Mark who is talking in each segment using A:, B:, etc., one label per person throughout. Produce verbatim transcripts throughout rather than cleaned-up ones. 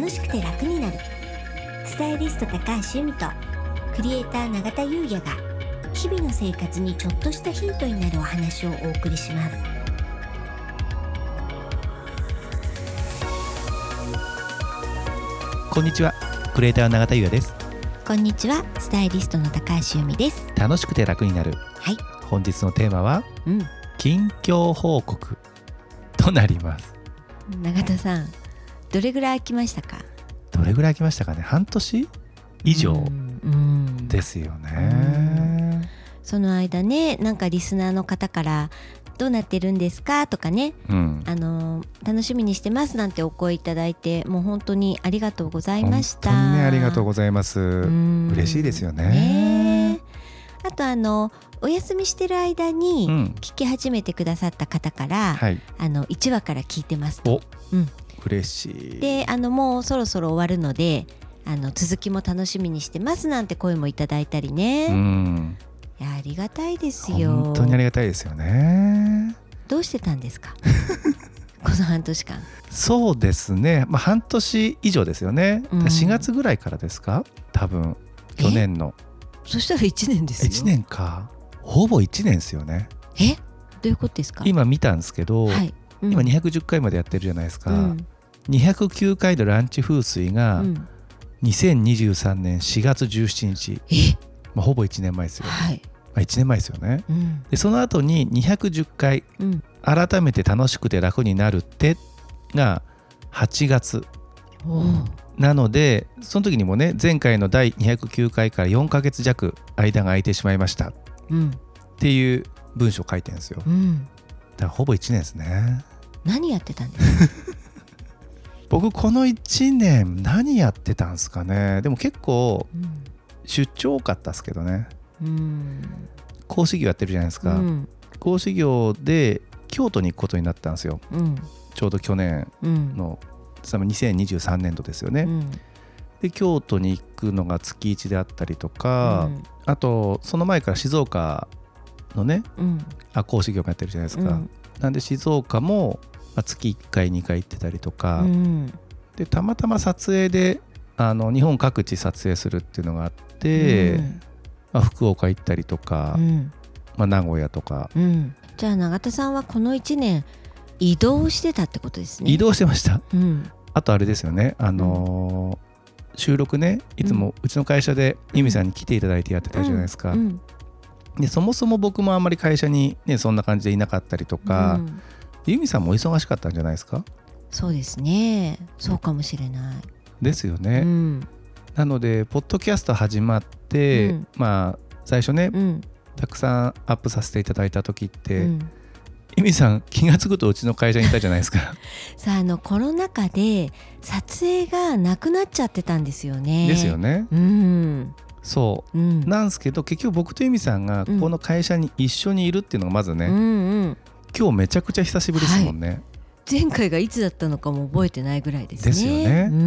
A: 楽しくて楽になる。スタイリスト高橋由美とクリエイター永田優也が日々の生活にちょっとしたヒントになるお話をお送りします。
B: こんにちは、クリエイター永田優也です。
A: こんにちは、スタイリストの高橋由美です。
B: 楽しくて楽になる。
A: はい、
B: 本日のテーマは、
A: うん、
B: 近況報告となります。
A: 永田さん、どれぐらい空きましたか？
B: どれぐらい空きましたかね。半年以上ですよね。
A: その間ね、なんかリスナーの方からどうなってるんですかとかね、うん、あの楽しみにしてますなんてお声いただいて、もう本当にありがとうございました。
B: 本当にね、ありがとうございます。嬉しいですよ ね,
A: ね。あとあのお休みしてる間に聞き始めてくださった方から、うん、はい、あのいちわから聞いてますと、
B: うん、嬉しい。
A: で、あのもうそろそろ終わるので、あの続きも楽しみにしてますなんて声もいただいたりね、うん、いや、ありがたいですよ。
B: 本当にありがたいですよね。
A: どうしてたんですかこの半年間。
B: そうですね、まあ、半年以上ですよね、うん、しがつぐらいからですか、多分去年の。
A: そしたらいちねんですよ。
B: いちねんか、ほぼいちねんですよね。
A: え、どういうことですか？
B: 今見たんですけど、はい、うん、今にひゃくじゅっかいまでやってるじゃないですか、うん、にひゃくきゅうかいのランチ風水がにせんにじゅうさんねんしがつじゅうしちにち、え、まあ、ほぼいちねんまえですよ、はい、まあ、いちねんまえですよね、うん、でその後ににひゃくじゅっかい、うん、改めて楽しくて楽になるってがはちがつなので、その時にもね、前回のだいにひゃくきゅうかいからよんかげつじゃく間が空いてしまいました、うん、っていう文章書いてるんですよ、うん、だからほぼいちねんですね。
A: 何やってたんですか
B: 僕このいちねん何やってたんですかね。でも結構出張多かったですけどね、うん、講師業やってるじゃないですか、うん、講師業で京都に行くことになったんですよ、うん、ちょうど去年の、うん、にせんにじゅうさんねんどですよね、うん、で京都に行くのがつきいちであったりとか、うん、あとその前から静岡のね、うん、あ講師業もやってるじゃないですか、うん、なんで静岡も月いっかいにかい行ってたりとか、うん、でたまたま撮影であの日本各地撮影するっていうのがあって、うん、まあ、福岡行ったりとか、うん、まあ、名古屋とか、うん、
A: じゃあ永田さんはこのいちねん移動してたってことですね。
B: 移動してました、うん、あとあれですよね、あのー、収録ね、いつもうちの会社で由美さんに来ていただいてやってたじゃないですか、うんうん、でそもそも僕もあんまり会社に、ね、そんな感じでいなかったりとか、うん、由美さんも忙しかったんじゃないですか？
A: そうですね、そうかもしれない
B: ですよね、うん、なのでポッドキャスト始まって、うん、まあ最初ね、うん、たくさんアップさせていただいた時って、うん、由美さん気がつくとうちの会社にいたじゃないですか
A: さあ、あのコロナ禍で撮影がなくなっちゃってたんですよね。
B: ですよね、うん、そう、うん、なんですけど結局僕と由美さんがこの会社に一緒にいるっていうのがまずね、うんうん、今日めちゃくちゃ久しぶりですもんね、はい、
A: 前回がいつだったのかも覚えてないぐらいですね。
B: ですよね、うん、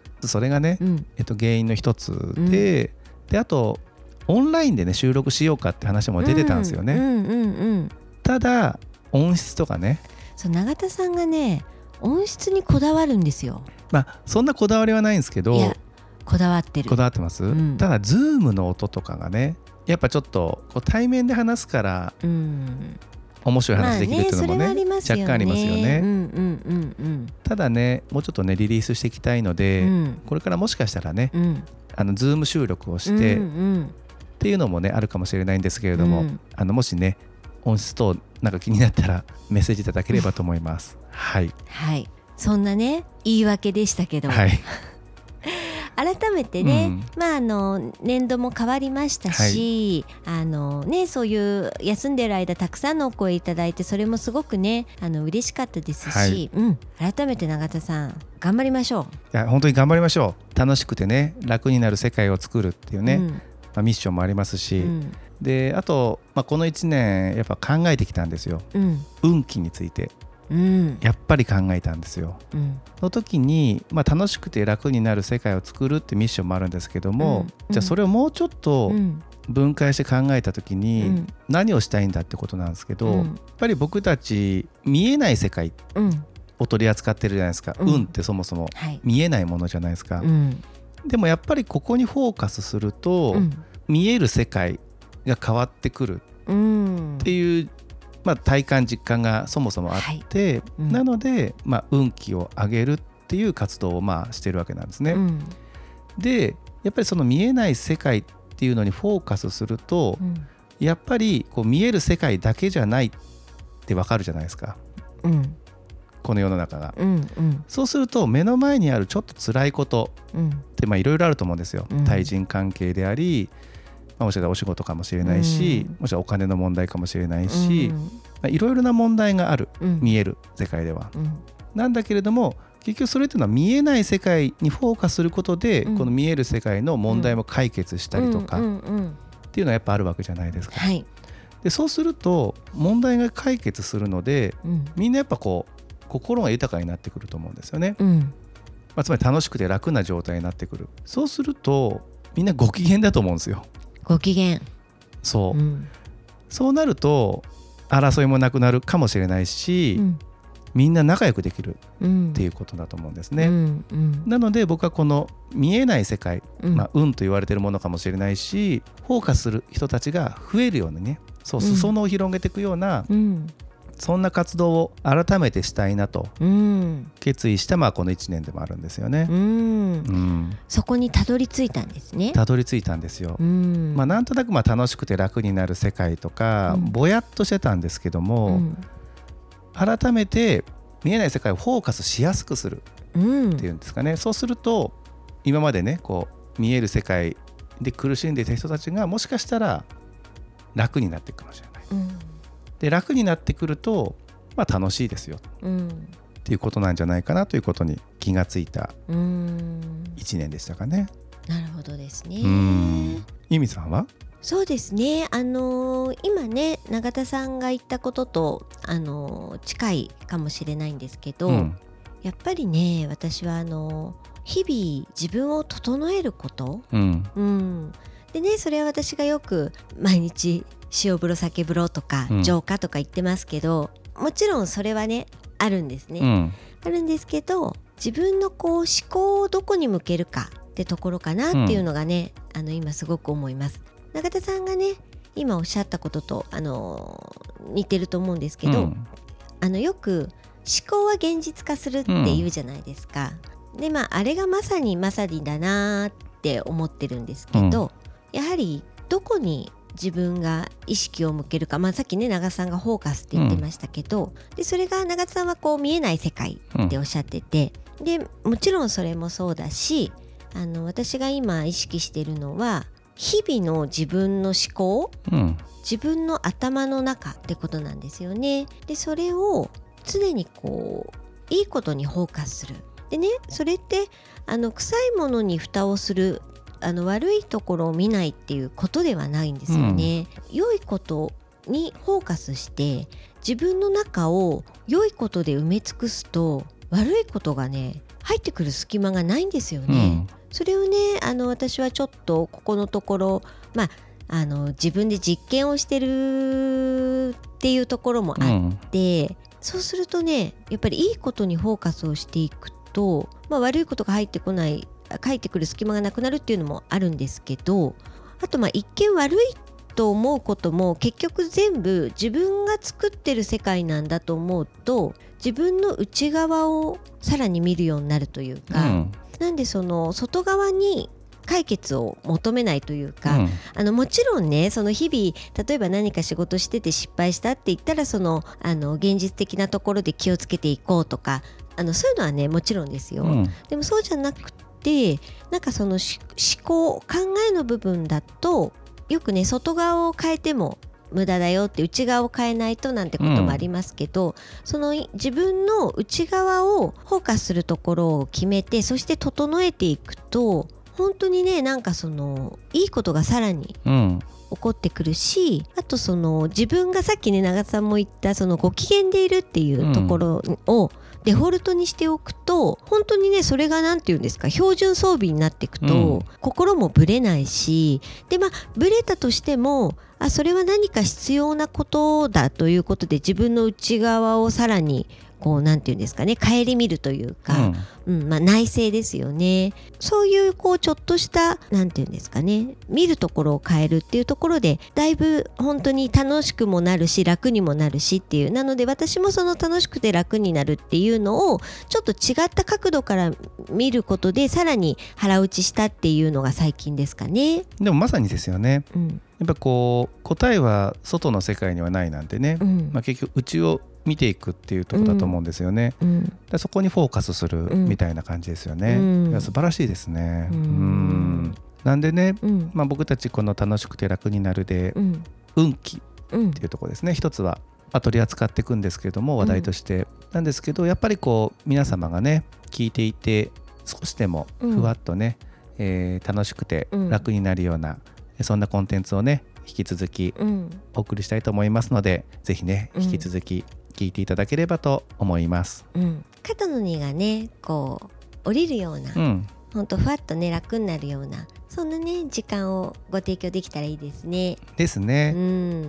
B: それがね、うん、えっと、原因の一つで、うん、であとオンラインでね収録しようかって話も出てたんですよね、うんうんうんうん、ただ音質とかね、
A: そう永田さんがね音質にこだわるんですよ。
B: まあそんなこだわりはないんですけど、いや
A: こだわってる
B: こだわってます、うん、ただズームの音とかがねやっぱちょっとこう対面で話すから、うん、面白い話できるっていうのも ね,、まあ、ね若干ありますよね、うんうんうんうん、ただねもうちょっとねリリースしていきたいので、うん、これからもしかしたらね、うん、あのズーム収録をして、うんうん、っていうのもねあるかもしれないんですけれども、うん、あのもしね音質等なんか気になったらメッセージいただければと思いますはい、はい、
A: そんなね言い訳でしたけど、はい改めてね、うん、まあ、あの年度も変わりましたし、はい、あのね、そういう休んでる間たくさんのお声いただいてそれもすごくねあの嬉しかったですし、はい、うん、改めて永田さん頑張りましょう。
B: いや本当に頑張りましょう。楽しくてね楽になる世界を作るっていうね、うん、まあ、ミッションもありますし、うん、であと、まあ、このいちねんやっぱ考えてきたんですよ、うん、運気について、うん、やっぱり考えたんですよ、うん、その時に、まあ、楽しくて楽になる世界を作るってミッションもあるんですけども、うん、じゃあそれをもうちょっと分解して考えた時に、うん、何をしたいんだってことなんですけど、うん、やっぱり僕たち見えない世界を取り扱ってるじゃないですか、うん、運ってそもそも見えないものじゃないですか、はい、うん、でもやっぱりここにフォーカスすると、うん、見える世界が変わってくるっていう、まあ、体感実感がそもそもあって、はい、うん、なので、まあ、運気を上げるっていう活動をまあしてるわけなんですね、うん、でやっぱりその見えない世界っていうのにフォーカスすると、うん、やっぱりこう見える世界だけじゃないってわかるじゃないですか、うん、この世の中が、うんうん、そうすると目の前にあるちょっと辛いことっていろいろあると思うんですよ、うん、対人関係であり、まあ、もしかしたらお仕事かもしれないし、うん、もしかしたらお金の問題かもしれないし、いろいろな問題がある、うん、見える世界では、うん、なんだけれども結局それっていうのは見えない世界にフォーカスすることで、うん、この見える世界の問題も解決したりとか、うんうんうんうん、っていうのはやっぱあるわけじゃないですか、はい、でそうすると問題が解決するので、うん、みんなやっぱこう心が豊かになってくると思うんですよね、うん、まあ、つまり楽しくて楽な状態になってくる。そうするとみんなご機嫌だと思うんですよ。
A: ご機嫌、
B: そう、うん、そうなると争いもなくなるかもしれないし、うん、みんな仲良くできるっていうことだと思うんですね、うんうん、なので僕はこの見えない世界、うん、まあ、運と言われているものかもしれないし、フォーカスする人たちが増えるようにね、そう裾野を広げていくような、うん、そんな活動を改めてしたいなと決意した、まあ、このいちねんでもあるんですよね、うん
A: うん、そこにたどり着いたんですね。
B: たどり着いたんですよ、うん、まあ、なんとなくまあ楽しくて楽になる世界とか、うん、ぼやっとしてたんですけども、うん、改めて見えない世界をフォーカスしやすくするっていうんですかね、うん、そうすると今までねこう見える世界で苦しんでいた人たちがもしかしたら楽になっていくかもしれない、うん、で楽になってくると、まあ、楽しいですよ、うん、っていうことなんじゃないかなということに気がついたいちねんでしたかね。
A: なるほどですね。うん、
B: 由美さんは？
A: そうですね、あのー、今ね永田さんが言ったことと、あのー、近いかもしれないんですけど、うん、やっぱりね私はあのー、日々自分を整えること、うんうん、でねそれは私がよく毎日塩風呂酒風呂とか浄化とか言ってますけど、うん、もちろんそれはねあるんですね、うん、あるんですけど自分のこう思考をどこに向けるかってところかなっていうのがね、うん、あの今すごく思います。永田さんがね今おっしゃったことと、あのー、似てると思うんですけど、うん、あのよく思考は現実化するって言うじゃないですか、うん、でまああれがまさにまさにだなって思ってるんですけど、うん、やはりどこに自分が意識を向けるか、まあ、さっきね永田さんがフォーカスって言ってましたけど、うん、でそれが永田さんはこう見えない世界っておっしゃってて、うん、でもちろんそれもそうだし、あの私が今意識してるのは日々の自分の思考、うん、自分の頭の中ってことなんですよね。でそれを常にこういいことにフォーカスする。でねそれってあの臭いものに蓋をする、あの悪いところを見ないっていうことではないんですよね、うん、良いことにフォーカスして自分の中を良いことで埋め尽くすと悪いことがね入ってくる隙間がないんですよね、うん、それをねあの私はちょっとここのところ、まあ、あの自分で実験をしてるっていうところもあって、うん、そうするとねやっぱりいいことにフォーカスをしていくと、まあ、悪いことが入ってこない入ってくる隙間がなくなるっていうのもあるんですけど、あとまあ一見悪いと思うことも結局全部自分が作ってる世界なんだと思うと自分の内側をさらに見るようになるというか、うん、なんでその外側に解決を求めないというか、うん、あのもちろんねその日々例えば何か仕事してて失敗したって言ったらそのあの現実的なところで気をつけていこうとか、あのそういうのはねもちろんですよ、うん、でもそうじゃなくてなんかその思考考えの部分だとよくね外側を変えても無駄だよって内側を変えないとなんてこともありますけど、うん、その自分の内側をフォーカスするところを決めてそして整えていくと本当にねなんかそのいいことがさらに起こってくるし、うん、あとその自分がさっきね長田さんも言ったそのご機嫌でいるっていうところをデフォルトにしておくと本当にねそれがなんていうんですか標準装備になっていくと、うん、心もぶれないし、でまあぶれたとしてもあそれは何か必要なことだということで自分の内側をさらにこうなんていうんですかね、顧みるというか、うんうん、まあ、内省ですよね。そういうこうちょっとしたなんていうんですかね、見るところを変えるっていうところでだいぶ本当に楽しくもなるし楽にもなるしっていう、なので私もその楽しくて楽になるっていうのをちょっと違った角度から見ることでさらに腹打ちしたっていうのが最近ですかね。
B: でもまさにですよね、うん、やっぱこう答えは外の世界にはないなんてね、うん、まあ、結局内を見ていくっていうところだと思うんですよね、うん、だそこにフォーカスするみたいな感じですよね、うん、いや素晴らしいですね、うん、うんなんでね、うん、まあ、僕たちこの楽しくて楽になるで、うん、運気っていうところですね、一つは取り扱っていくんですけれども話題として、うん、なんですけどやっぱりこう皆様がね聞いていて少しでもふわっとね、うん、えー、楽しくて楽になるような、うん、そんなコンテンツをね引き続きお送りしたいと思いますので、うん、ぜひね引き続き聞いていただければと思います、うん、
A: 肩の荷がねこう降りるような、うん、ほんとふわっとね楽になるようなそんなね時間をご提供できたらいいですね。
B: ですね、うん、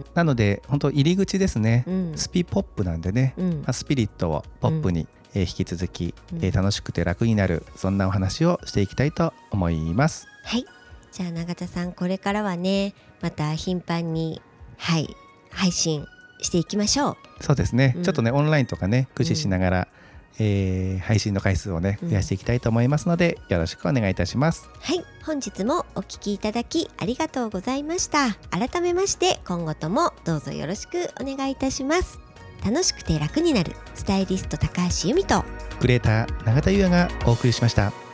B: なので本当入り口ですね、うん、スピポップなんでね、うん、まあ、スピリットをポップに、うん、えー、引き続き、うん、えー、楽しくて楽になるそんなお話をしていきたいと思います。
A: はい、じゃあ永田さんこれからはねまた頻繁に、はい、配信していきましょう。
B: そうですね、うん、ちょっとねオンラインとかね駆使しながら、うん、えー、配信の回数をね増やしていきたいと思いますので、うん、よろしくお願いいたします。
A: はい、本日もお聞きいただきありがとうございました。改めまして今後ともどうぞよろしくお願いいたします。楽しくて楽になるスタイリスト高橋由美と
B: クリエイター永田優也がお送りしました。